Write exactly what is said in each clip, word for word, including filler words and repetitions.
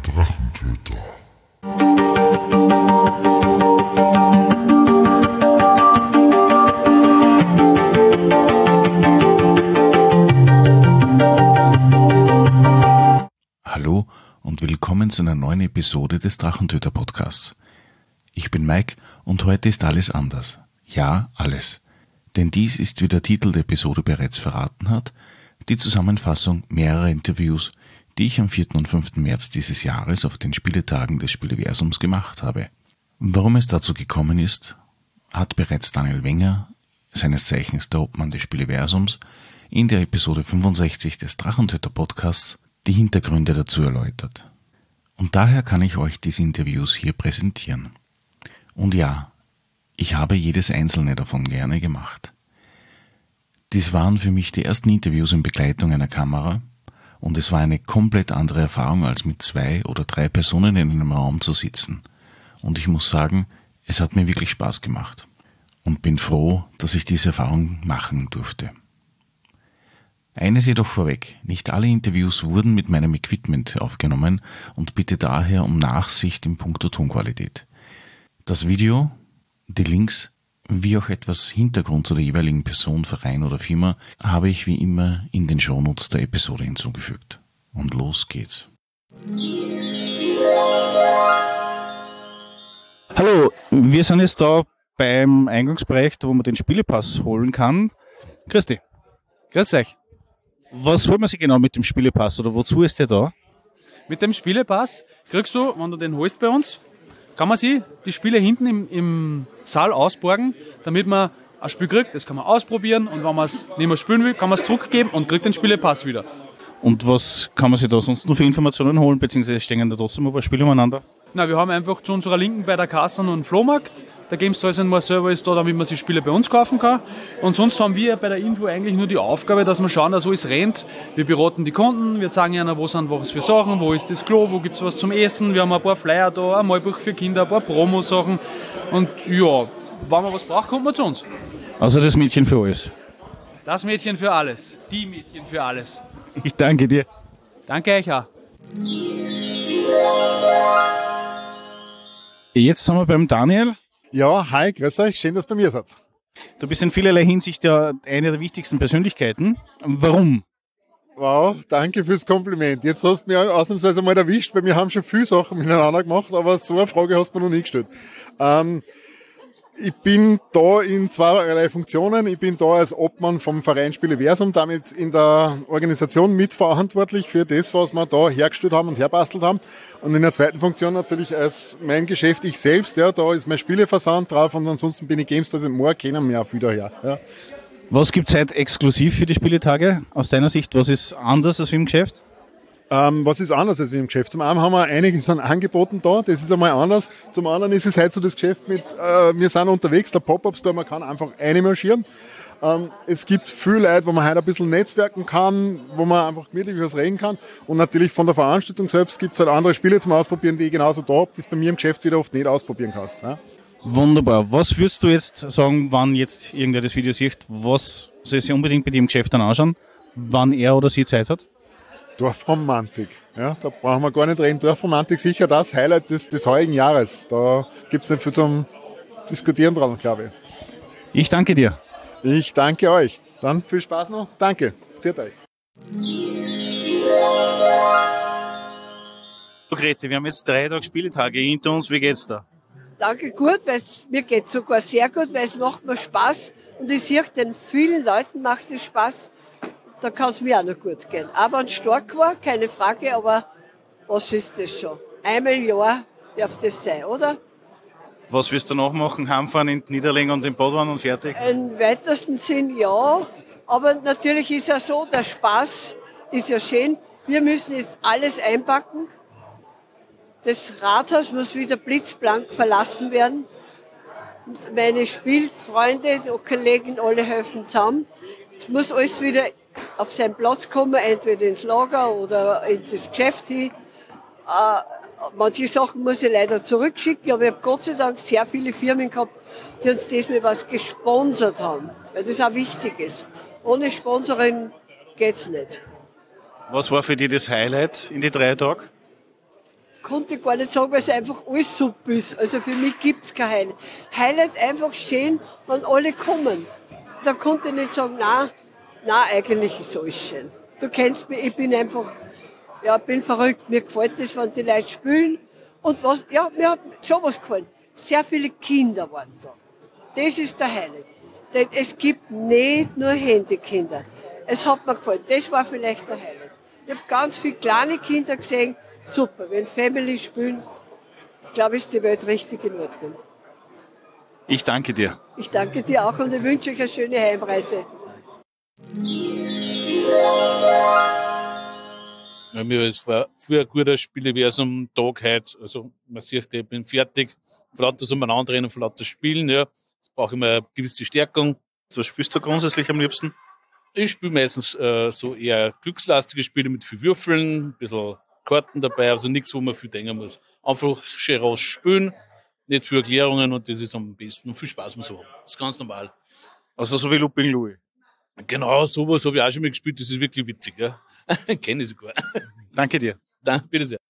Drachentöter. Hallo und willkommen zu einer neuen Episode des Drachentöter Podcasts. Ich bin Mike und heute ist alles anders. Ja, alles. Denn dies ist, wie der Titel der Episode bereits verraten hat, die Zusammenfassung mehrerer Interviews, die ich am vierten und fünften März dieses Jahres auf den Spieletagen des Spieleversums gemacht habe. Warum es dazu gekommen ist, hat bereits Daniel Wenger, seines Zeichens der Obmann des Spieleversums, in der Episode fünfundsechzig des Drachentöter Podcasts die Hintergründe dazu erläutert. Und daher kann ich euch diese Interviews hier präsentieren. Und ja, ich habe jedes einzelne davon gerne gemacht. Dies waren für mich die ersten Interviews in Begleitung einer Kamera und es war eine komplett andere Erfahrung, als mit zwei oder drei Personen in einem Raum zu sitzen. Und ich muss sagen, es hat mir wirklich Spaß gemacht und bin froh, dass ich diese Erfahrung machen durfte. Eines jedoch vorweg, nicht alle Interviews wurden mit meinem Equipment aufgenommen und bitte daher um Nachsicht in puncto Tonqualität. Das Video, die Links, wie auch etwas Hintergrund zu der jeweiligen Person, Verein oder Firma, habe ich wie immer in den Shownotes der Episode hinzugefügt. Und los geht's. Hallo, wir sind jetzt da beim Eingangsbereich, wo man den Spielepass holen kann. Grüß dich. Grüß euch. Was holt man sich genau mit dem Spielepass oder wozu ist der da? Mit dem Spielepass kriegst du, wenn du den holst bei uns, kann man sich die Spiele hinten im, im Saal ausborgen, damit man ein Spiel kriegt. Das kann man ausprobieren und wenn man es nicht mehr spielen will, kann man es zurückgeben und kriegt den Spielepass wieder. Und was kann man sich da sonst noch für Informationen holen, beziehungsweise stehen da trotzdem ein paar Spiele umeinander? Na, wir haben einfach zu unserer Linken bei der Kasse noch einen Flohmarkt. Der Games Toys and More Server ist da, damit man sich Spiele bei uns kaufen kann. Und sonst haben wir bei der Info eigentlich nur die Aufgabe, dass wir schauen, dass alles rennt. Wir beraten die Kunden, wir zeigen ihnen, wo sind was für Sachen, wo ist das Klo, wo gibt es was zum Essen. Wir haben ein paar Flyer da, ein Malbuch für Kinder, ein paar Promo-Sachen. Und ja, wenn man was braucht, kommt man zu uns. Also das Mädchen für alles. Das Mädchen für alles. Die Mädchen für alles. Ich danke dir. Danke euch auch. Jetzt sind wir beim Daniel. Ja, hi, grüß euch, schön, dass ihr bei mir seid. Du bist in vielerlei Hinsicht ja eine der wichtigsten Persönlichkeiten. Warum? Wow, danke fürs Kompliment. Jetzt hast du mich ausnahmsweise mal erwischt, weil wir haben schon viele Sachen miteinander gemacht, aber so eine Frage hast du mir noch nie gestellt. Ähm, ich bin da in zweierlei Funktionen. Ich bin da als Obmann vom Verein Spieleversum, damit in der Organisation mitverantwortlich für das, was wir da hergestellt haben und herbastelt haben. Und in der zweiten Funktion natürlich als mein Geschäft ich selbst. Ja, da ist mein Spieleversand drauf und ansonsten bin ich Games Toys and More, kennen wir auch wieder her. Ja. Was gibt es heute exklusiv für die Spieletage? Aus deiner Sicht, was ist anders als im Geschäft? Ähm, was ist anders als im Geschäft? Zum einen haben wir einiges an Angeboten da, das ist einmal anders. Zum anderen ist es halt so das Geschäft mit, äh, wir sind unterwegs, der Pop-Up-Store, man kann einfach einmarschieren. Ähm, es gibt viele Leute, wo man halt ein bisschen netzwerken kann, wo man einfach gemütlich was reden kann. Und natürlich von der Veranstaltung selbst gibt es halt andere Spiele zum Ausprobieren, die ich genauso da habe, die du bei mir im Geschäft wieder oft nicht ausprobieren kannst. Ja? Wunderbar. Was würdest du jetzt sagen, wann jetzt irgendwer das Video sieht, was soll sich unbedingt bei dir im Geschäft dann anschauen, wann er oder sie Zeit hat? Dorfromantik. Ja, da brauchen wir gar nicht reden. Dorfromantik sicher das Highlight des, des heurigen Jahres. Da gibt es nicht viel zum Diskutieren dran, glaube ich. Ich danke dir. Ich danke euch. Dann viel Spaß noch. Danke. Für euch. So, Grete, wir haben jetzt drei Tage Spieltage hinter uns. Wie geht's da? Danke, gut, weil mir geht es sogar sehr gut, weil es macht mir Spaß und ich sehe, den vielen Leuten macht es Spaß. Da kann es mir auch noch gut gehen. Aber wenn es stark war, keine Frage, aber was ist das schon? Einmal im Jahr darf das sein, oder? Was wirst du noch machen? Heimfahren in die Niederlage und in Badwann und fertig? Im weitesten Sinn ja, aber natürlich ist ja so, der Spaß ist ja schön. Wir müssen jetzt alles einpacken. Das Rathaus muss wieder blitzblank verlassen werden. Meine Spielfreunde, die Kollegen, alle helfen zusammen. Es muss alles wieder auf seinen Platz kommen, entweder ins Lager oder ins Geschäft hin. Äh, manche Sachen muss ich leider zurückschicken, aber ich habe Gott sei Dank sehr viele Firmen gehabt, die uns diesmal was gesponsert haben, weil das auch wichtig ist. Ohne Sponsoring geht's nicht. Was war für dich das Highlight in die drei Tage? konnte ich gar nicht sagen, weil es einfach alles super ist. Also für mich gibt's kein Highlight. Highlight einfach schön, wenn alle kommen. Da konnte ich nicht sagen, nein, nein, eigentlich ist alles schön. Du kennst mich, ich bin einfach, ja, bin verrückt. Mir gefällt das, wenn die Leute spielen. Und was, ja, mir hat schon was gefallen. Sehr viele Kinder waren da. Das ist der Highlight. Denn es gibt nicht nur Handykinder. Es hat mir gefallen. Das war vielleicht der Highlight. Ich habe ganz viele kleine Kinder gesehen. Super, wenn Family spielen, ich glaube, ist die Welt richtig in Ordnung. Ich danke dir. Ich danke dir auch und ich wünsche euch eine schöne Heimreise. Ja, mir ist früher ein guter Spiel wie so am Tag heute. Also, man sieht, ich bin fertig. Von lauter so umeinander rennen, von lauter Spielen, ja. Jetzt brauche ich mal eine gewisse Stärkung. Was spielst du grundsätzlich am liebsten? Ich spiele meistens äh, so eher glückslastige Spiele mit viel Würfeln, ein bisschen Karten dabei, also nichts, wo man viel denken muss. Einfach schön raus spielen, nicht für Erklärungen und das ist am besten und viel Spaß muss man so haben. Das ist ganz normal. Also so wie Looping Louis. Genau, sowas habe ich auch schon mal gespielt, das ist wirklich witzig. Ja. Kenne ich sogar. Danke dir. Danke, bitte sehr.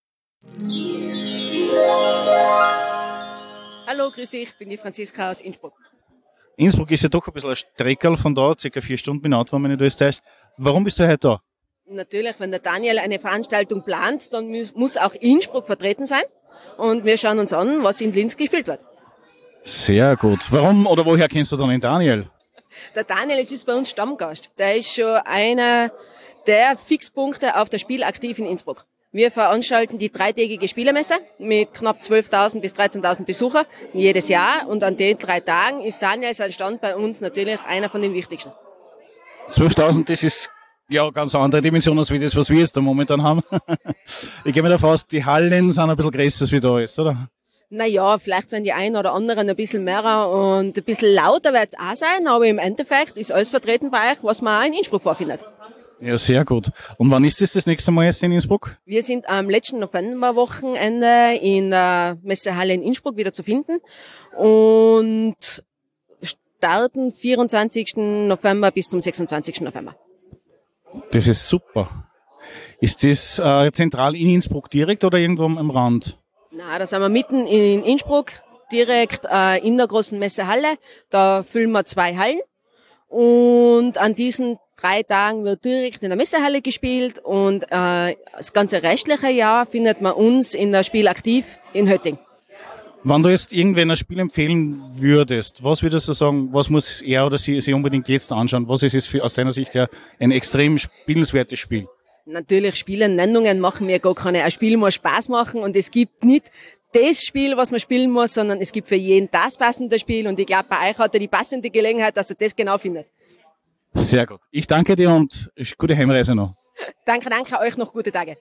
Hallo, grüß dich, ich bin die Franziska aus Innsbruck. Innsbruck ist ja doch ein bisschen ein Streckerl von da, circa vier Stunden bin ich Auto, wenn ich das täuscht. Warum bist du heute da? Natürlich, wenn der Daniel eine Veranstaltung plant, dann muss auch Innsbruck vertreten sein. Und wir schauen uns an, was in Linz gespielt wird. Sehr gut. Warum oder woher kennst du dann den Daniel? Der Daniel ist bei uns Stammgast. Der ist schon einer der Fixpunkte auf der Spiel aktiv in Innsbruck. Wir veranstalten die dreitägige Spielermesse mit knapp zwölftausend bis dreizehntausend Besucher jedes Jahr. Und an den drei Tagen ist Daniel sein Stand bei uns natürlich einer von den wichtigsten. zwölftausend, das ist ja ganz andere Dimension als wie das, was wir jetzt da momentan haben. Ich gehe mir davon aus, die Hallen sind ein bisschen größer, als wie da ist, oder? Naja, vielleicht sind die einen oder anderen ein bisschen mehr und ein bisschen lauter wird es auch sein, aber im Endeffekt ist alles vertreten bei euch, was man auch in Innsbruck vorfindet. Ja, sehr gut. Und wann ist das das nächste Mal jetzt in Innsbruck? Wir sind am letzten Novemberwochenende in der Messehalle in Innsbruck wieder zu finden und starten vierundzwanzigsten November bis zum sechsundzwanzigsten November. Das ist super. Ist das äh, zentral in Innsbruck direkt oder irgendwo am Rand? Na, da sind wir mitten in Innsbruck, direkt äh, in der großen Messehalle. Da füllen wir zwei Hallen und an diesen drei Tagen wird direkt in der Messehalle gespielt und äh, das ganze restliche Jahr findet man uns in der Spiel aktiv in Hötting. Wenn du jetzt irgendwen ein Spiel empfehlen würdest, was würdest du sagen, was muss er oder sie sich unbedingt jetzt anschauen? Was ist es für, aus deiner Sicht ja ein extrem spielenswertes Spiel? Natürlich, Spielernennungen machen mir gar keine. Ein Spiel muss Spaß machen und es gibt nicht das Spiel, was man spielen muss, sondern es gibt für jeden das passende Spiel und ich glaube, bei euch hat er die passende Gelegenheit, dass er das genau findet. Sehr gut. Ich danke dir und gute Heimreise noch. Danke, danke, euch noch gute Tage.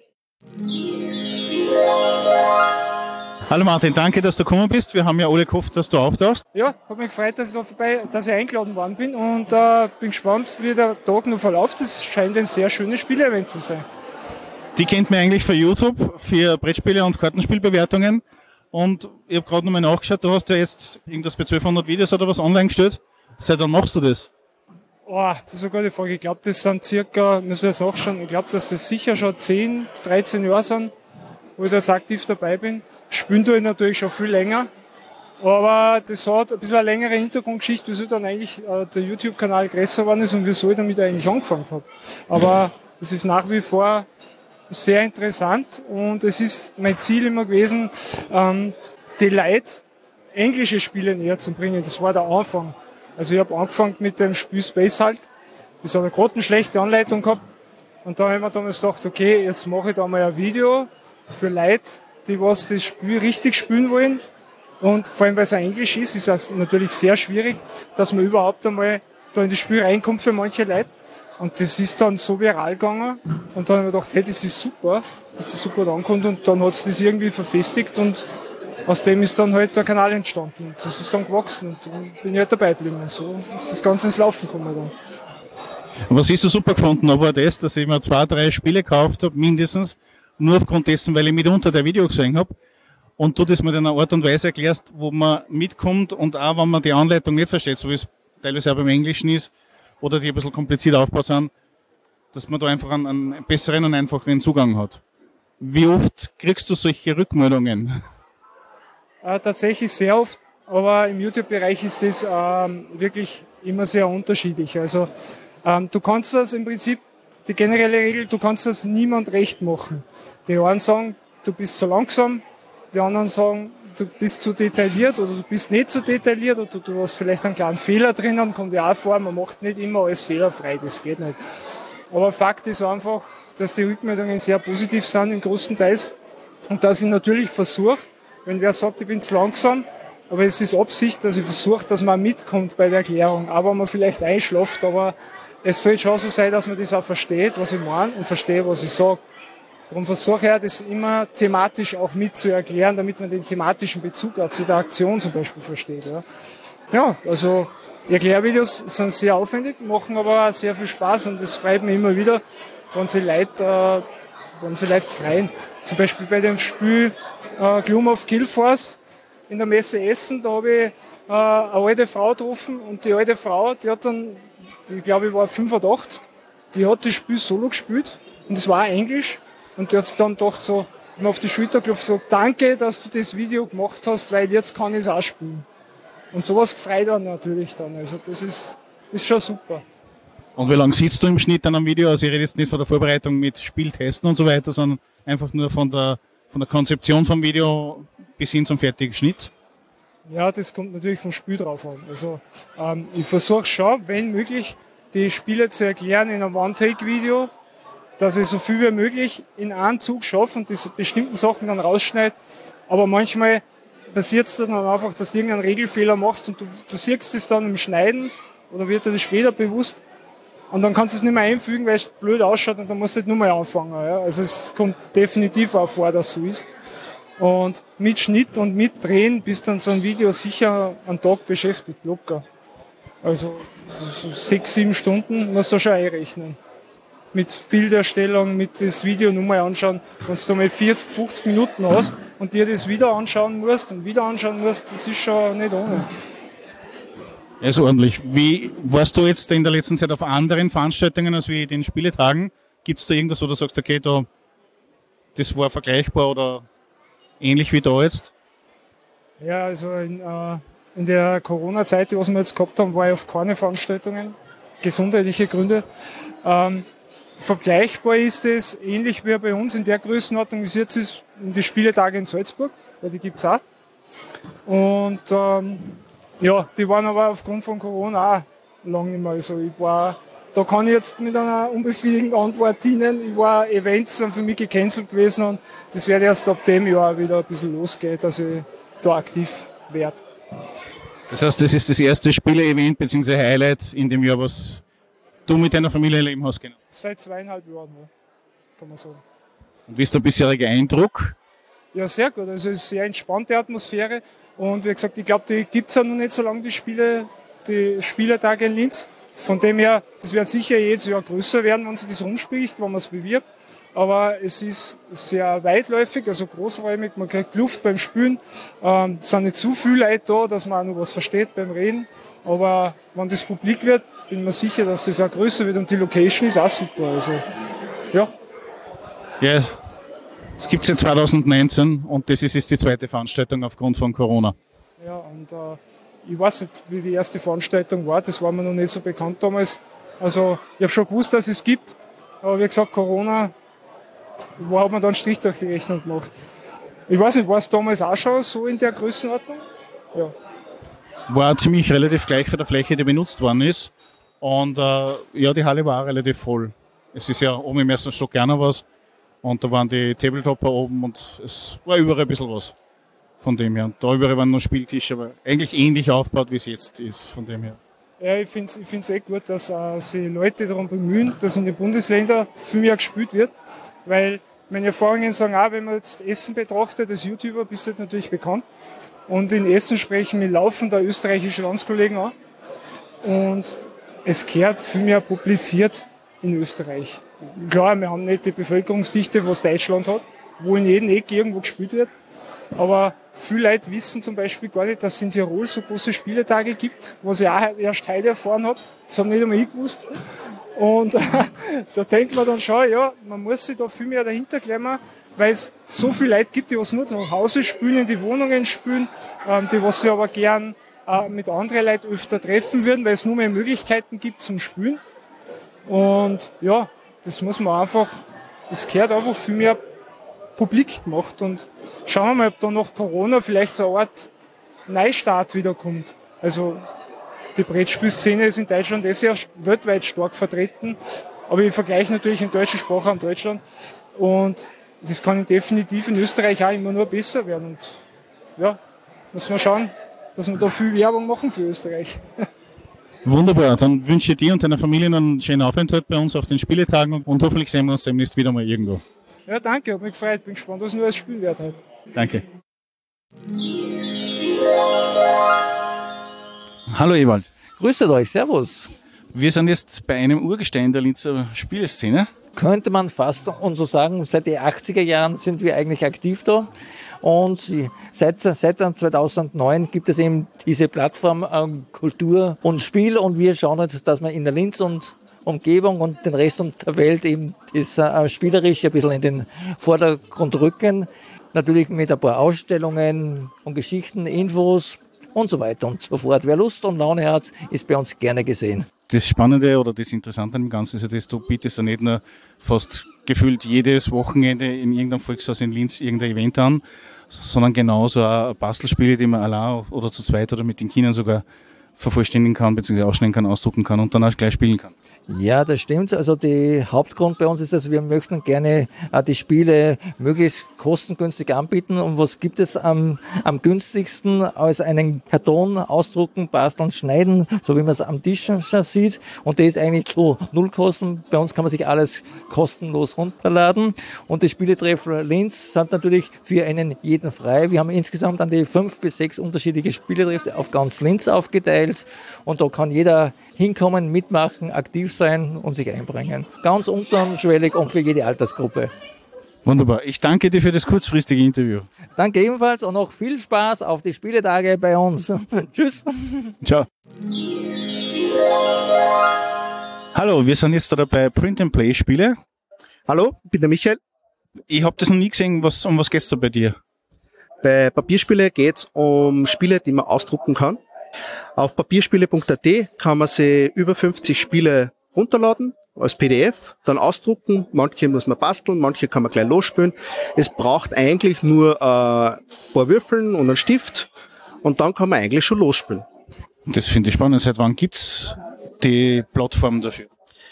Hallo Martin, danke, dass du gekommen bist. Wir haben ja alle gehofft, dass du auftauchst. Ja, hat mich gefreut, dass ich da vorbei, dass ich eingeladen worden bin und äh, bin gespannt, wie der Tag noch verläuft. Das scheint ein sehr schönes Spielevent zu sein. Die kennt man eigentlich für YouTube, für Brettspiele und Kartenspielbewertungen. Und ich habe gerade nochmal nachgeschaut, du hast ja jetzt irgendwas bei zwölfhundert Videos oder was online gestellt. Seit wann machst du das? Oh, das ist eine gute Frage. Ich glaube, das sind circa, müssen wir jetzt nachschauen, ich glaube, dass das sicher schon zehn, dreizehn Jahre sind, wo ich da jetzt aktiv dabei bin. Spielen tue ich natürlich schon viel länger. Aber das hat ein bisschen eine längere Hintergrundgeschichte, wieso dann eigentlich äh, der YouTube-Kanal größer geworden ist und wieso ich damit eigentlich angefangen habe. Aber es ist nach wie vor sehr interessant und es ist mein Ziel immer gewesen, ähm, die Leute englische Spiele näher zu bringen. Das war der Anfang. Also ich habe angefangen mit dem Spiel Space Halt. Das hat eine gerade eine schlechte Anleitung gehabt. Und da habe ich mir damals gedacht, okay, jetzt mache ich da mal ein Video für Leute, die was das Spiel richtig spielen wollen. Und vor allem, weil es Englisch ist, ist es natürlich sehr schwierig, dass man überhaupt einmal da in das Spiel reinkommt für manche Leute. Und das ist dann so viral gegangen. Und dann habe ich mir gedacht, hey, das ist super, dass das super ankommt. Und dann hat es das irgendwie verfestigt und aus dem ist dann halt der Kanal entstanden. Und das ist dann gewachsen und dann bin ich halt dabei geblieben. Und so ist das Ganze ins Laufen gekommen dann. Was ich so super gefunden habe, war das, dass ich mir zwei, drei Spiele gekauft habe, mindestens, nur aufgrund dessen, weil ich mitunter der Video gesehen habe. Und du das mit einer Art und Weise erklärst, wo man mitkommt und auch, wenn man die Anleitung nicht versteht, so wie es teilweise auch beim Englischen ist, oder die ein bisschen kompliziert aufgebaut sind, dass man da einfach einen, einen besseren und einfacheren Zugang hat. Wie oft kriegst du solche Rückmeldungen? Äh, tatsächlich sehr oft, aber im YouTube-Bereich ist das ähm, wirklich immer sehr unterschiedlich. Also ähm, du kannst das im Prinzip, die generelle Regel, du kannst das niemand recht machen. Die einen sagen, du bist zu langsam, die anderen sagen, du bist zu detailliert oder du bist nicht zu detailliert oder du, du hast vielleicht einen kleinen Fehler drinnen, kommt ja auch vor, man macht nicht immer alles fehlerfrei, das geht nicht. Aber Fakt ist einfach, dass die Rückmeldungen sehr positiv sind, im größten Teils. Und dass ich natürlich versuche, wenn wer sagt, ich bin zu langsam, aber es ist Absicht, dass ich versuche, dass man mitkommt bei der Erklärung, auch wenn man vielleicht einschläft, aber es soll schon so sein, dass man das auch versteht, was ich meine und versteht, was ich sage. Darum versuche ich, das immer thematisch auch mit zu erklären, damit man den thematischen Bezug auch zu der Aktion zum Beispiel versteht. Ja, ja, also Erklärvideos sind sehr aufwendig, machen aber auch sehr viel Spaß und das freut mich immer wieder, wenn sie Leute, äh, wenn sie Leute freuen. Zum Beispiel bei dem Spiel äh, Gloom of Killforce in der Messe Essen, da habe ich äh, eine alte Frau getroffen und die alte Frau, die hat dann, die glaube ich war fünfundachtzig, die hat das Spiel solo gespielt und es war auch Englisch und die hat sich dann gedacht so, mir auf die Schulter geklopft, so, danke, dass du das Video gemacht hast, weil jetzt kann ich es auch spielen. Und sowas gefreut dann natürlich dann, also das ist, ist schon super. Und wie lange sitzt du im Schnitt an einem Video? Also ich rede jetzt nicht von der Vorbereitung mit Spieltesten und so weiter, sondern einfach nur von der, von der Konzeption vom Video bis hin zum fertigen Schnitt? Ja, das kommt natürlich vom Spiel drauf an. Also ähm, ich versuche schon, wenn möglich, die Spiele zu erklären in einem One-Take-Video, dass ich so viel wie möglich in einem Zug schaffe und diese bestimmten Sachen dann rausschneide. Aber manchmal passiert es dann einfach, dass du irgendeinen Regelfehler machst und du, du siehst es dann im Schneiden oder wird dir das später bewusst. Und dann kannst du es nicht mehr einfügen, weil es blöd ausschaut und dann musst du halt nur mal anfangen. Ja. Also es kommt definitiv auch vor, dass es so ist. Und mit Schnitt und mit Drehen bist dann so ein Video sicher einen Tag beschäftigt, locker. Also so sechs, sieben Stunden musst du schon einrechnen. Mit Bilderstellung, mit das Video nur mal anschauen. Wenn du mal vierzig, fünfzig Minuten hast und dir das wieder anschauen musst und wieder anschauen musst, das ist schon nicht ohne. Ja, ist ordentlich. Wie warst du jetzt in der letzten Zeit auf anderen Veranstaltungen als wie den Spieletagen? Gibt es da irgendwas, wo du sagst, okay, da, das war vergleichbar oder ähnlich wie da jetzt? Ja, also in, äh, in der Corona-Zeit, was wir jetzt gehabt haben, war ich auf keine Veranstaltungen. Gesundheitliche Gründe. Ähm, vergleichbar ist es, ähnlich wie bei uns in der Größenordnung, wie es jetzt ist, die Spieletage in Salzburg, weil die gibt's auch. Und ähm, ja, die waren aber aufgrund von Corona auch lange nicht mehr. Also ich war, da kann ich jetzt mit einer unbefriedigenden Antwort dienen. Ich war, Events sind für mich gecancelt gewesen und das wird erst ab dem Jahr wieder ein bisschen losgehen, dass ich da aktiv werde. Das heißt, das ist das erste Spiele-Event bzw. Highlight in dem Jahr, was du mit deiner Familie erleben hast, genau? Seit zweieinhalb Jahren, ja, kann man sagen. Und wie ist der bisherige Eindruck? Ja, sehr gut. Also es ist eine sehr entspannte Atmosphäre. Und wie gesagt, ich glaube, die gibt's ja noch nicht so lange, die Spiele, die Spielertage in Linz. Von dem her, das wird sicher jedes Jahr größer werden, wenn sich das rumspricht, wenn man es bewirbt. Aber es ist sehr weitläufig, also großräumig, man kriegt Luft beim Spielen. Ähm, es sind nicht zu viele Leute da, dass man auch noch was versteht beim Reden. Aber wenn das publik wird, bin ich mir sicher, dass das auch größer wird und die Location ist auch super. Also, ja. Ja, es gibt seit zwanzig neunzehn und das ist jetzt die zweite Veranstaltung aufgrund von Corona. Ja, und äh, ich weiß nicht, wie die erste Veranstaltung war, das war mir noch nicht so bekannt damals. Also ich habe schon gewusst, dass es gibt, aber wie gesagt, Corona, wo hat man dann einen Strich durch die Rechnung gemacht? Ich weiß nicht, war es damals auch schon so in der Größenordnung? Ja. War ziemlich relativ gleich für die Fläche, die benutzt worden ist. Und äh, ja, die Halle war auch relativ voll. Es ist ja oben im ersten Stock gerne was. Und da waren die Tabletopper oben und es war überall ein bisschen was. Von dem her. Und da überall waren noch Spieltische, aber eigentlich ähnlich aufgebaut, wie es jetzt ist, von dem her. Ja, ich finde es ich find's echt gut, dass äh, sich Leute darum bemühen, dass in den Bundesländern viel mehr gespielt wird. Weil meine Erfahrungen sagen auch, wenn man jetzt Essen betrachtet, als YouTuber bist du natürlich bekannt. Und in Essen sprechen wir laufend österreichische Landskollegen an. Und es gehört viel mehr publiziert in Österreich. Klar, wir haben nicht die Bevölkerungsdichte, was Deutschland hat, wo in jedem Eck irgendwo gespielt wird. Aber viele Leute wissen zum Beispiel gar nicht, dass es in Tirol so große Spieletage gibt, was ich auch erst heute erfahren habe. Das haben nicht einmal ich gewusst. Und da denkt man dann schon, ja, man muss sich da viel mehr dahinter klemmen, weil es so viele Leute gibt, die was nur zu Hause spielen, in die Wohnungen spielen, ähm, die was sie aber gern äh, mit anderen Leuten öfter treffen würden, weil es nur mehr Möglichkeiten gibt zum Spielen. Und ja, das muss man einfach, es gehört einfach viel mehr publik gemacht. Und schauen wir mal, ob da nach Corona vielleicht so eine Art Neustart wiederkommt. Also die Brettspielszene ist in Deutschland eh sehr weltweit stark vertreten, aber ich vergleiche natürlich im deutschen Sprachraum Deutschland und das kann definitiv in Österreich auch immer nur besser werden. Und ja, muss man schauen, dass wir da viel Werbung machen für Österreich. Wunderbar, dann wünsche ich dir und deiner Familie einen schönen Aufenthalt bei uns auf den Spieletagen und hoffentlich sehen wir uns demnächst wieder mal irgendwo. Ja, danke, hat mich gefreut, bin gespannt, was nur als Spiel wird heute. Danke. Hallo Ewald. Grüßt euch, servus. Wir sind jetzt bei einem Urgestein der Linzer Spieleszene. Könnte man fast und so sagen, seit den achtziger Jahren sind wir eigentlich aktiv da. Und seit, seit zweitausendneun gibt es eben diese Plattform ähm, Kultur und Spiel. Und wir schauen jetzt, dass wir in der Linz und Umgebung und den Rest der Welt eben das äh, spielerisch ein bisschen in den Vordergrund rücken. Natürlich mit ein paar Ausstellungen und Geschichten, Infos und so weiter und so fort. Wer Lust und Laune hat, ist bei uns gerne gesehen. Das Spannende oder das Interessante an dem Ganzen ist ja, dass du bietest ja nicht nur fast gefühlt jedes Wochenende in irgendeinem Volkshaus in Linz irgendein Event an, sondern genauso auch Bastelspiele, die man allein oder zu zweit oder mit den Kindern sogar vervollständigen kann, beziehungsweise ausschneiden kann, ausdrucken kann und dann auch gleich spielen kann. Ja, das stimmt. Also der Hauptgrund bei uns ist, dass wir möchten gerne äh, die Spiele möglichst kostengünstig anbieten. Und was gibt es am, am günstigsten als einen Karton ausdrucken, basteln, schneiden, so wie man es am Tisch schon sieht. Und das ist eigentlich so Nullkosten. Bei uns kann man sich alles kostenlos runterladen. Und die Spieletreff Linz sind natürlich für einen jeden frei. Wir haben insgesamt an die fünf bis sechs unterschiedliche Spieletreffs auf ganz Linz aufgeteilt. Und da kann jeder hinkommen, mitmachen, aktiv sein und sich einbringen. Ganz unterschwellig und für jede Altersgruppe. Wunderbar. Ich danke dir für das kurzfristige Interview. Danke ebenfalls und noch viel Spaß auf die Spieletage bei uns. Tschüss. Ciao. Hallo, wir sind jetzt da bei Print-and-Play-Spiele. Hallo, ich bin der Michael. Ich habe das noch nie gesehen. Was, um was geht's da bei dir? Bei Papierspiele geht's um Spiele, die man ausdrucken kann. Auf papierspiele punkt a t kann man sich über fünfzig Spiele runterladen, als P D F, dann ausdrucken. Manche muss man basteln, manche kann man gleich losspielen. Es braucht eigentlich nur äh, ein paar Würfeln und einen Stift und dann kann man eigentlich schon losspielen. Das finde ich spannend. Seit wann gibt's die Plattform dafür?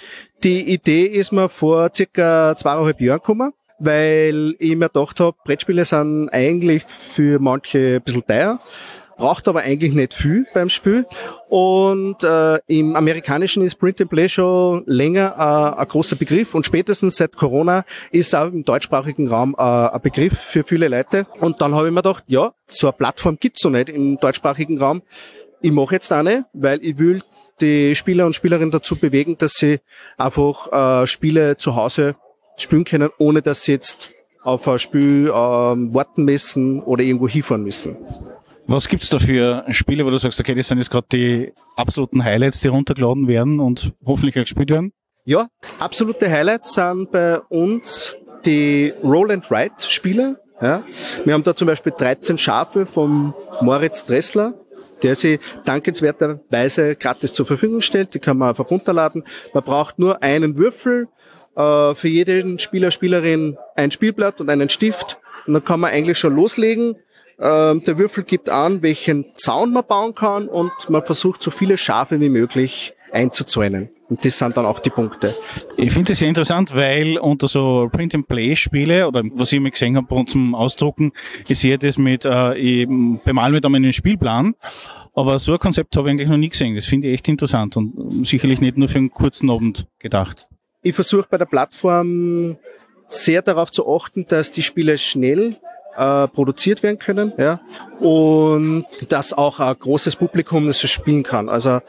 Die Idee ist mir vor circa zweieinhalb Jahren gekommen, weil ich mir gedacht habe, Brettspiele sind eigentlich für manche ein bisschen teuer, braucht aber eigentlich nicht viel beim Spiel. Und äh, im Amerikanischen ist Print and Play schon länger äh, ein großer Begriff und spätestens seit Corona ist auch im deutschsprachigen Raum äh, ein Begriff für viele Leute. Und dann habe ich mir gedacht, ja, so eine Plattform gibt's so nicht im deutschsprachigen Raum. Ich mache jetzt eine, weil ich will die Spieler und Spielerinnen dazu bewegen, dass sie einfach äh, Spiele zu Hause spielen können, ohne dass sie jetzt auf ein Spiel äh, warten müssen oder irgendwo hinfahren müssen. Was gibt's da für Spiele, wo du sagst, okay, das sind jetzt gerade die absoluten Highlights, die runtergeladen werden und hoffentlich auch gespielt werden? Ja, absolute Highlights sind bei uns die Roll-and-Write-Spiele. Ja. Wir haben da zum Beispiel dreizehn Schafe von Moritz Dressler, der sie dankenswerterweise gratis zur Verfügung stellt. Die kann man einfach runterladen. Man braucht nur einen Würfel, äh, für jeden Spieler, Spielerin ein Spielblatt und einen Stift. Und dann kann man eigentlich schon loslegen. Ähm, der Würfel gibt an, welchen Zaun man bauen kann und man versucht, so viele Schafe wie möglich einzuzäunen. Und das sind dann auch die Punkte. Ich finde das sehr interessant, weil unter so Print-and-Play-Spiele, oder was ich immer gesehen habe zum Ausdrucken, ich sehe das mit, äh, ich bemal mir da meinen Spielplan, aber so ein Konzept habe ich eigentlich noch nie gesehen. Das finde ich echt interessant und sicherlich nicht nur für einen kurzen Abend gedacht. Ich versuche bei der Plattform sehr darauf zu achten, dass die Spiele schnell äh, produziert werden können, ja, und dass auch ein großes Publikum das spielen kann. Also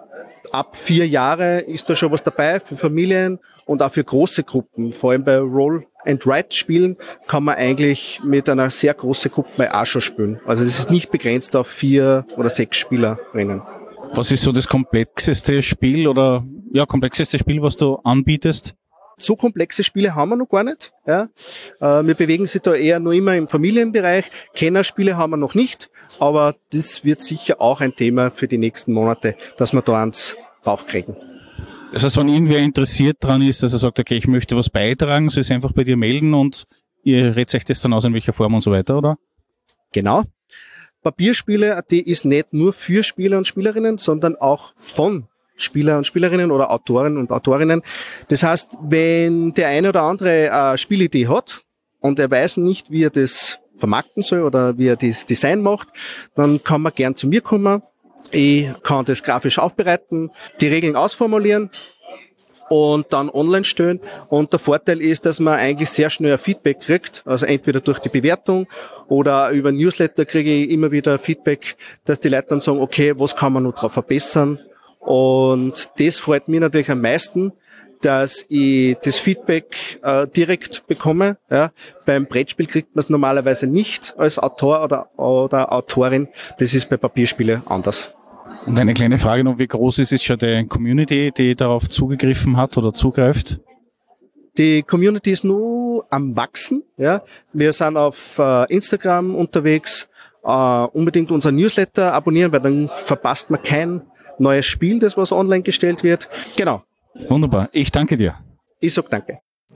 ab vier Jahre ist da schon was dabei für Familien und auch für große Gruppen. Vor allem bei Roll-and-Write-Spielen kann man eigentlich mit einer sehr großen Gruppe auch schon spielen. Also das ist nicht begrenzt auf vier oder sechs Spielerinnen. Was ist so das komplexeste Spiel oder ja komplexeste Spiel, was du anbietest? so komplexe Spiele haben wir noch gar nicht. Ja. Äh, wir bewegen sich da eher noch immer im Familienbereich. Kennerspiele haben wir noch nicht, aber das wird sicher auch ein Thema für die nächsten Monate, dass wir da eins raufkriegen. Das heißt, wenn irgendwer interessiert daran ist, dass er sagt, okay, ich möchte was beitragen, soll sich einfach bei dir melden und ihr redet euch das dann aus, in welcher Form und so weiter, oder? Genau. Papierspiele, die ist nicht nur für Spieler und Spielerinnen, sondern auch von Spieler und Spielerinnen oder Autoren und Autorinnen. Das heißt, wenn der eine oder andere eine Spielidee hat und er weiß nicht, wie er das vermarkten soll oder wie er das Design macht, dann kann man gern zu mir kommen. Ich kann das grafisch aufbereiten, die Regeln ausformulieren und dann online stellen. Und der Vorteil ist, dass man eigentlich sehr schnell ein Feedback kriegt, also entweder durch die Bewertung oder über Newsletter kriege ich immer wieder Feedback, dass die Leute dann sagen, okay, was kann man noch drauf verbessern? Und das freut mich natürlich am meisten, dass ich das Feedback äh, direkt bekomme. Ja. Beim Brettspiel kriegt man es normalerweise nicht als Autor oder, oder Autorin. Das ist bei Papierspielen anders. Und eine kleine Frage noch, wie groß ist jetzt schon die Community, die darauf zugegriffen hat oder zugreift? Die Community ist nur am Wachsen. Ja. Wir sind auf äh, Instagram unterwegs. Äh, unbedingt unser Newsletter abonnieren, weil dann verpasst man kein neues Spiel, das was online gestellt wird. Genau. Wunderbar. Ich danke dir. Ich sag danke.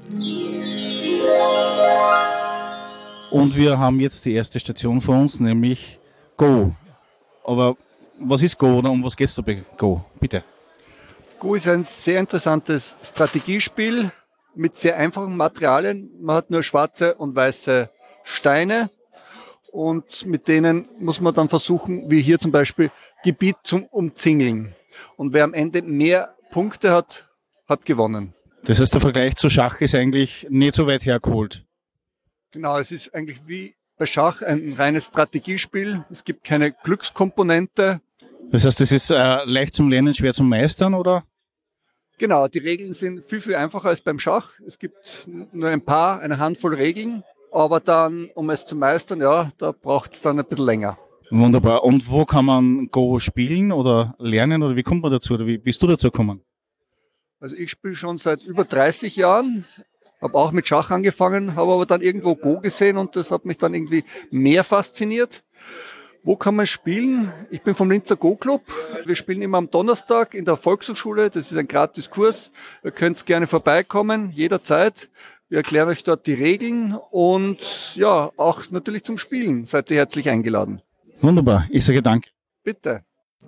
Und wir haben jetzt die erste Station vor uns, nämlich Go. Aber was ist Go oder um was geht's da bei Go? Bitte. Go ist ein sehr interessantes Strategiespiel mit sehr einfachen Materialien. Man hat nur schwarze und weiße Steine und mit denen muss man dann versuchen, wie hier zum Beispiel, Gebiet zum Umzingeln. Und wer am Ende mehr Punkte hat, hat gewonnen. Das heißt, der Vergleich zu Schach ist eigentlich nicht so weit hergeholt. Genau, es ist eigentlich wie bei Schach ein reines Strategiespiel. Es gibt keine Glückskomponente. Das heißt, das ist äh, leicht zum Lernen, schwer zum Meistern, oder? Genau, die Regeln sind viel, viel einfacher als beim Schach. Es gibt nur ein paar, eine Handvoll Regeln. Aber dann, um es zu meistern, ja, da braucht es dann ein bisschen länger. Wunderbar. Und wo kann man Go spielen oder lernen oder wie kommt man dazu oder wie bist du dazu gekommen? Also ich spiele schon seit über dreißig Jahren, habe auch mit Schach angefangen, habe aber dann irgendwo Go gesehen und das hat mich dann irgendwie mehr fasziniert. Wo kann man spielen? Ich bin vom Linzer Go-Club. Wir spielen immer am Donnerstag in der Volkshochschule. Das ist ein Gratiskurs. Ihr könnt gerne vorbeikommen, jederzeit. Wir erklären euch dort die Regeln und ja, auch natürlich zum Spielen. Seid ihr herzlich eingeladen. Wunderbar. Ich sage danke. Bitte.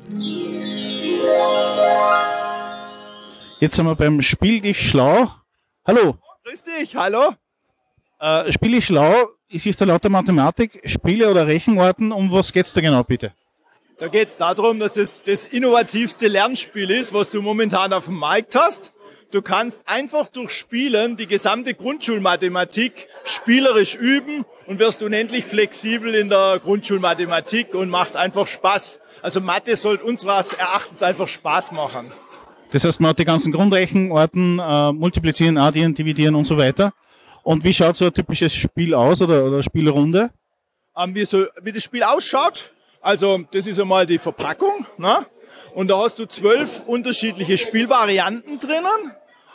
Jetzt sind wir beim Spiel dich schlau. Hallo. Grüß dich, hallo. Äh, Spiel dich schlau, ist hier da lauter Mathematik, Spiele oder Rechenarten. Um was geht's da genau, bitte? Da geht's darum, dass das das innovativste Lernspiel ist, was du momentan auf dem Markt hast. Du kannst einfach durch Spielen die gesamte Grundschulmathematik spielerisch üben und wirst unendlich flexibel in der Grundschulmathematik und macht einfach Spaß. Also Mathe sollte unseres Erachtens einfach Spaß machen. Das heißt, man hat die ganzen Grundrechenarten, äh, multiplizieren, addieren, dividieren und so weiter. Und wie schaut so ein typisches Spiel aus oder, oder Spielrunde? Ähm, wie, so, wie das Spiel ausschaut, also das ist einmal die Verpackung, ne? Und da hast du zwölf unterschiedliche Spielvarianten drinnen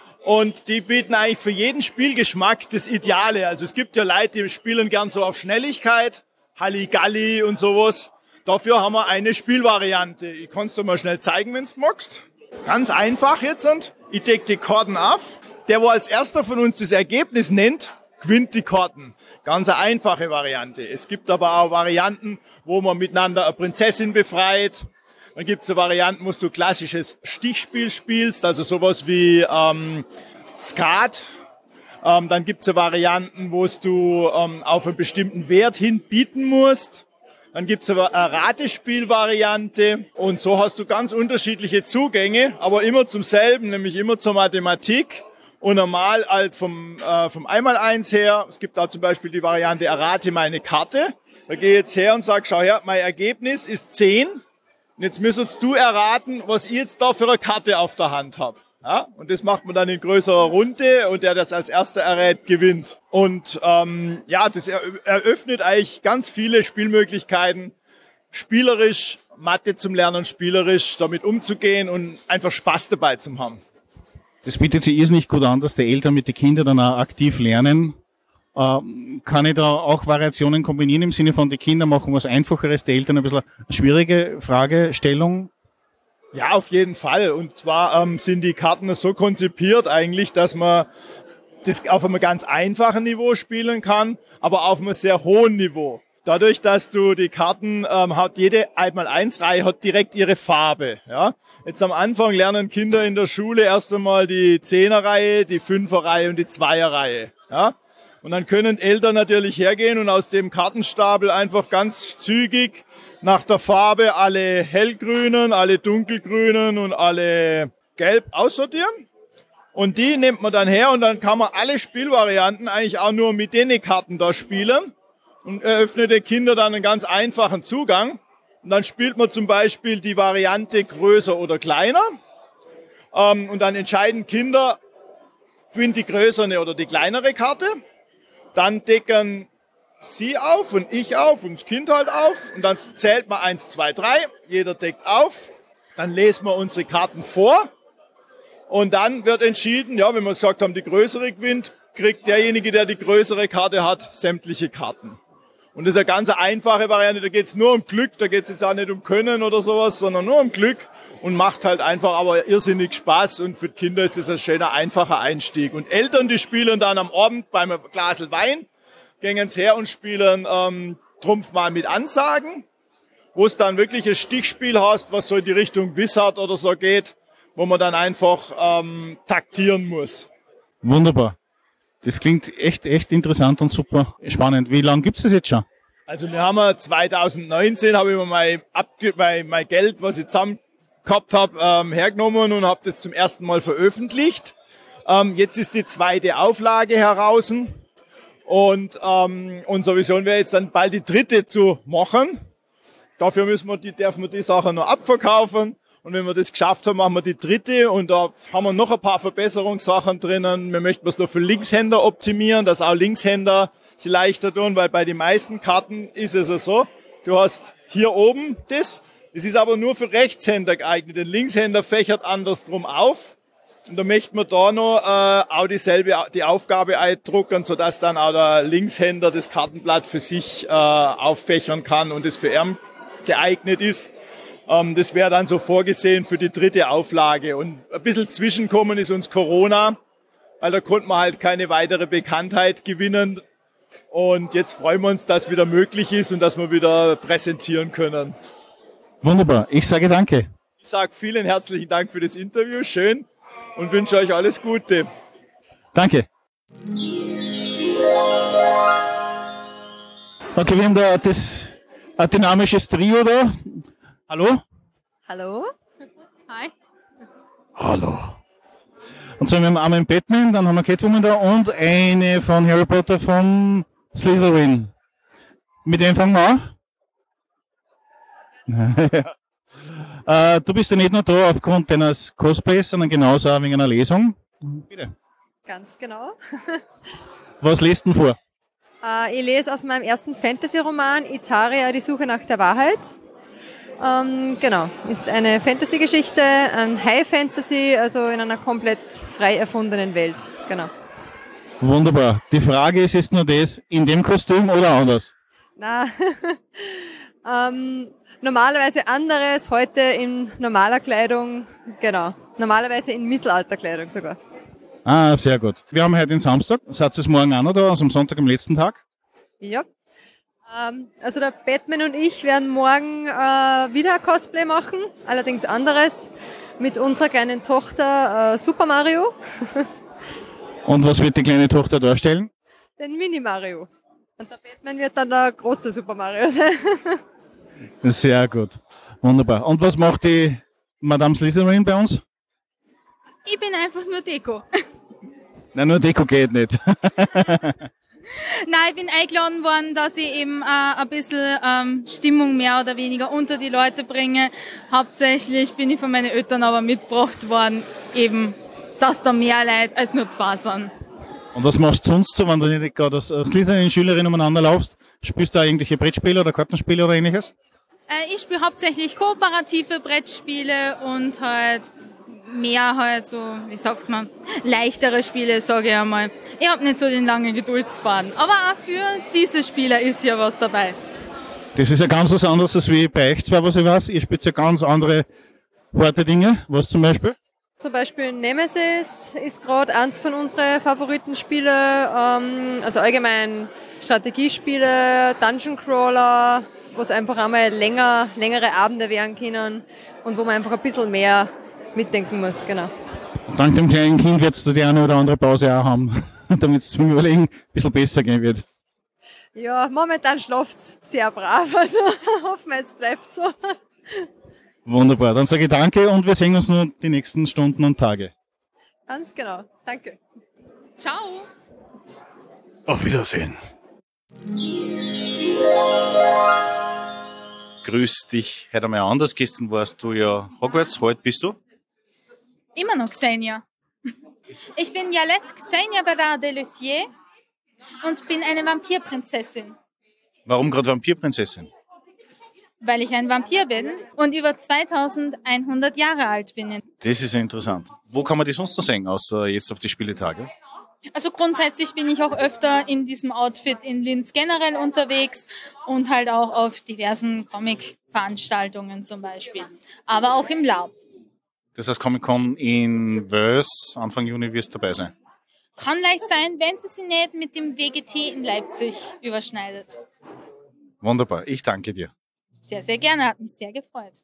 und die bieten eigentlich für jeden Spielgeschmack das Ideale. Also es gibt ja Leute, die spielen gern so auf Schnelligkeit, Halligalli und sowas. Dafür haben wir eine Spielvariante. Ich kann es dir mal schnell zeigen, wenn du magst. Ganz einfach jetzt und ich decke die Karten auf. Der, wo als erster von uns das Ergebnis nennt, gewinnt die Karten. Ganz eine einfache Variante. Es gibt aber auch Varianten, wo man miteinander eine Prinzessin befreit. Dann gibt es so Varianten, wo du klassisches Stichspiel spielst, also sowas wie ähm, Skat. Ähm, dann gibt es so Varianten, wo du ähm, auf einen bestimmten Wert hinbieten musst. Dann gibt es aber eine Ratespielvariante und so hast du ganz unterschiedliche Zugänge, aber immer zum selben, nämlich immer zur Mathematik. Und normal halt vom, äh, vom Einmaleins her. Es gibt da zum Beispiel die Variante errate meine Karte. Da gehe ich jetzt her und sage, schau her, mein Ergebnis ist zehn. Und jetzt müsstest du erraten, was ich jetzt da für eine Karte auf der Hand habe. Ja? Und das macht man dann in größerer Runde und der das als erster errät, gewinnt. Und ähm, ja, das eröffnet eigentlich ganz viele Spielmöglichkeiten, spielerisch Mathe zum Lernen, spielerisch damit umzugehen und einfach Spaß dabei zu haben. Das bietet sich irrsinnig gut an, dass die Eltern mit den Kindern dann auch aktiv lernen. Ähm, kann ich da auch Variationen kombinieren im Sinne von, die Kinder machen was Einfacheres, die Eltern ein bisschen eine schwierige Fragestellung? Ja, auf jeden Fall. Und zwar ähm, sind die Karten so konzipiert eigentlich, dass man das auf einem ganz einfachen Niveau spielen kann, aber auf einem sehr hohen Niveau. Dadurch, dass du die Karten ähm, hat, jede eins mal eins Reihe hat direkt ihre Farbe. Ja? Jetzt am Anfang lernen Kinder in der Schule erst einmal die Zehner-Reihe, die Fünfer-Reihe und die Zweier-Reihe. Ja? Und dann können Eltern natürlich hergehen und aus dem Kartenstapel einfach ganz zügig nach der Farbe alle hellgrünen, alle dunkelgrünen und alle gelb aussortieren. Und die nimmt man dann her und dann kann man alle Spielvarianten eigentlich auch nur mit den Karten da spielen und eröffnet den Kindern dann einen ganz einfachen Zugang. Und dann spielt man zum Beispiel die Variante größer oder kleiner. Ähm, und dann entscheiden Kinder, gewinnt die größere oder die kleinere Karte. Dann decken sie auf und ich auf und das Kind halt auf. Und dann zählt man eins, zwei, drei. Jeder deckt auf. Dann lesen wir unsere Karten vor. Und dann wird entschieden, ja, wenn wir gesagt haben, die größere gewinnt, kriegt derjenige, der die größere Karte hat, sämtliche Karten. Und das ist eine ganz einfache Variante, da geht es nur um Glück, da geht es jetzt auch nicht um Können oder sowas, sondern nur um Glück und macht halt einfach aber irrsinnig Spaß und für die Kinder ist das ein schöner, einfacher Einstieg. Und Eltern, die spielen dann am Abend beim Glas Wein, gehen ins her und spielen ähm, Trumpf mal mit Ansagen, wo es dann wirklich ein Stichspiel hast, was so in die Richtung Wizard oder so geht, wo man dann einfach ähm, taktieren muss. Wunderbar. Das klingt echt, echt interessant und super spannend. Wie lange gibt's das jetzt schon? Also wir haben zwanzig neunzehn, habe ich mir mein, Abge- mein, mein Geld, was ich zusammen gehabt habe, ähm, hergenommen und habe das zum ersten Mal veröffentlicht. Ähm, jetzt ist die zweite Auflage heraus und ähm, unsere Vision wäre jetzt dann bald die dritte zu machen. Dafür müssen wir die, dürfen wir die Sachen noch abverkaufen. Und wenn wir das geschafft haben, machen wir die dritte und da haben wir noch ein paar Verbesserungssachen drinnen. Wir möchten es noch für Linkshänder optimieren, dass auch Linkshänder sie leichter tun, weil bei den meisten Karten ist es so, du hast hier oben das, es ist aber nur für Rechtshänder geeignet. Den Linkshänder fächert andersrum auf und da möchten wir da noch äh, auch dieselbe die Aufgabe eindrucken, sodass dann auch der Linkshänder das Kartenblatt für sich äh, auffächern kann und es für ihn geeignet ist. Das wäre dann so vorgesehen für die dritte Auflage. Und ein bisschen zwischenkommen ist uns Corona, weil da konnte man halt keine weitere Bekanntheit gewinnen. Und jetzt freuen wir uns, dass wieder möglich ist und dass wir wieder präsentieren können. Wunderbar. Ich sage danke. Ich sage vielen herzlichen Dank für das Interview. Schön und wünsche euch alles Gute. Danke. Okay, wir haben da das ein dynamisches Trio da. Hallo? Hallo? Hi. Hallo. Und so, wir haben einmal einen Batman, dann haben wir Catwoman da und eine von Harry Potter von Slytherin. Mit dem fangen wir an. ja. äh, du bist ja nicht nur da aufgrund deines Cosplays, sondern genauso auch wegen einer Lesung. Bitte. Ganz genau. Was liest du denn vor? Äh, ich lese aus meinem ersten Fantasy-Roman Itaria, die Suche nach der Wahrheit. Ähm, genau, ist eine Fantasy-Geschichte, ein High-Fantasy, also in einer komplett frei erfundenen Welt. Genau. Wunderbar. Die Frage ist jetzt nur das, in dem Kostüm oder anders? Na, ähm, normalerweise anderes, heute in normaler Kleidung, genau. Normalerweise in Mittelalterkleidung sogar. Ah, sehr gut. Wir haben heute den Samstag. Seid ihr morgen auch noch da, also am Sonntag, am letzten Tag? Ja. Ähm, also der Batman und ich werden morgen äh, wieder Cosplay machen, allerdings anderes, mit unserer kleinen Tochter äh, Super Mario. Und was wird die kleine Tochter darstellen? Den Mini Mario. Und der Batman wird dann der große Super Mario sein. Sehr gut. Wunderbar. Und was macht die Madame Slytherin bei uns? Ich bin einfach nur Deko. Nein, nur Deko geht nicht. Nein, ich bin eingeladen worden, dass ich eben äh, ein bisschen ähm, Stimmung mehr oder weniger unter die Leute bringe. Hauptsächlich bin ich von meinen Eltern aber mitgebracht worden, eben, dass da mehr Leute als nur zwei sind. Und was machst du sonst so, wenn du nicht gerade als Slytherin-Schülerin umeinander laufst? Spielst du da irgendwelche Brettspiele oder Kartenspiele oder ähnliches? Äh, ich spiele hauptsächlich kooperative Brettspiele und halt mehr halt so, wie sagt man, leichtere Spiele, sage ich einmal. Ich habe nicht so den langen Geduldsfaden. Aber auch für diese Spieler ist ja was dabei. Das ist ja ganz was anderes als wie bei euch zwar, was ich weiß. Ihr spielt ja ganz andere harte Dinge. Was zum Beispiel? Zum Beispiel Nemesis ist gerade eins von unseren Favoritenspiele. Ähm, also allgemein Strategiespiele, Dungeon Crawler, wo es einfach einmal länger, längere Abende werden können und wo man einfach ein bisschen mehr mitdenken muss, genau. Und dank dem kleinen Kind wird es da die eine oder andere Pause auch haben, damit es zum Überlegen ein bisschen besser gehen wird. Ja, momentan schläft es sehr brav, also hoffen wir, es bleibt so. Wunderbar, dann sage ich danke und wir sehen uns nur die nächsten Stunden und Tage. Ganz genau, danke. Ciao. Auf Wiedersehen. Grüß dich heute einmal anders. Gestern warst du ja Hogwarts, heute bist du? Immer noch Xenia. Ich bin Yalette Xenia Bernard de Lucier und bin eine Vampirprinzessin. Warum gerade Vampirprinzessin? Weil ich ein Vampir bin und über zweitausendeinhundert Jahre alt bin. Das ist ja interessant. Wo kann man die sonst noch sehen, außer jetzt auf die Spieletage? Also grundsätzlich bin ich auch öfter in diesem Outfit in Linz generell unterwegs und halt auch auf diversen Comic-Veranstaltungen zum Beispiel. Aber auch im Lab. Das heißt, Comic-Con in Wels, Anfang Juni wirst du dabei sein. Kann leicht sein, wenn sie sich nicht mit dem W G T in Leipzig überschneidet. Wunderbar, ich danke dir. Sehr, sehr gerne, hat mich sehr gefreut.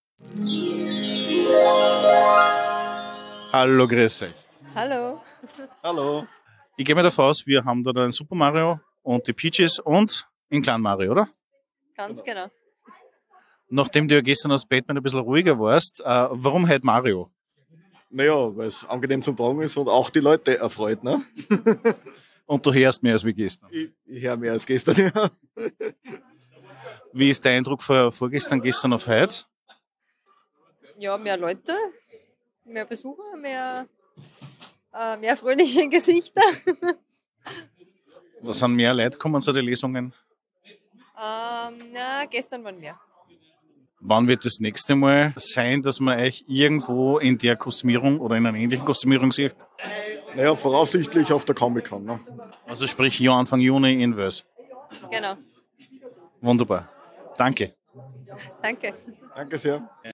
Hallo, grüß euch. Hallo. Hallo. Ich gehe mal davon aus, wir haben da den Super Mario und die Peaches und den kleinen Mario, oder? Ganz genau. Nachdem du ja gestern aus Batman ein bisschen ruhiger warst, äh, warum halt Mario? Naja, weil es angenehm zum Tragen ist und auch die Leute erfreut, ne? Und du hörst mehr als wie gestern? Ich, ich höre mehr als gestern, ja. Wie ist der Eindruck von vorgestern, gestern auf heute? Ja, mehr Leute, mehr Besucher, mehr, äh, mehr fröhliche Gesichter. Was sind mehr Leute kommen zu den Lesungen? ähm, na, gestern waren mehr. Wann wird das nächste Mal sein, dass man euch irgendwo in der Kostümierung oder in einer ähnlichen Kostümierung sieht? Naja, voraussichtlich auf der Comic-Con. Ne? Also sprich hier Anfang Juni in Wels. Genau. Wunderbar. Danke. Danke. Danke sehr. Ja.